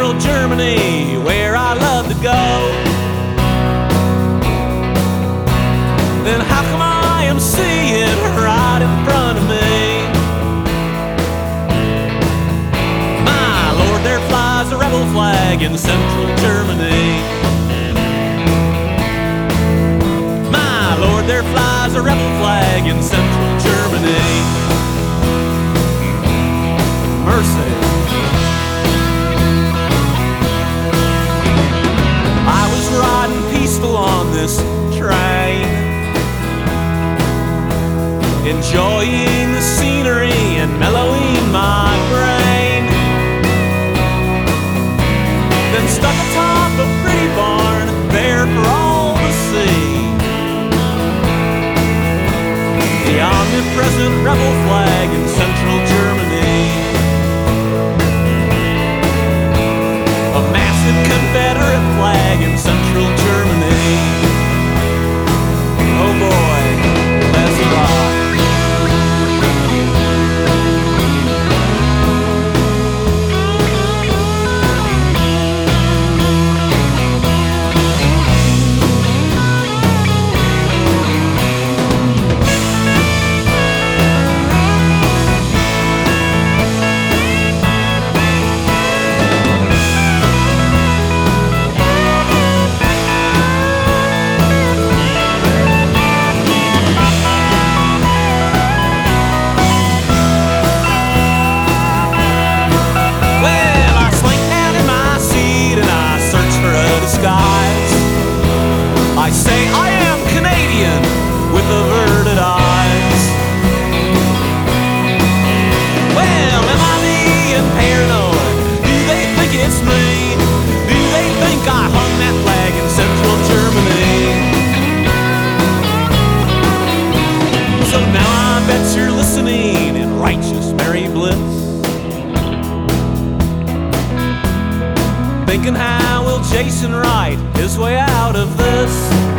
central Germany, where I love to go. Then how come I am seeing right in front of me? My Lord, there flies a rebel flag in central Germany. My Lord, there flies a rebel flag in central Germany. Mercy. I was riding peaceful on this train, enjoying the scenery and mellowing my brain. Then stuck atop a pretty barn, there for all to see, the omnipresent rebel flag in central Germany. A massive Confederate flag in central Germany. Oh boy, let's rock. I say I am Canadian with averted eyes. Well, am I being paranoid? Do they think it's me? Do they think I hung that flag in central Germany? So now I bet you're listening in righteous merry bliss, thinking how will Jason write his way out of this?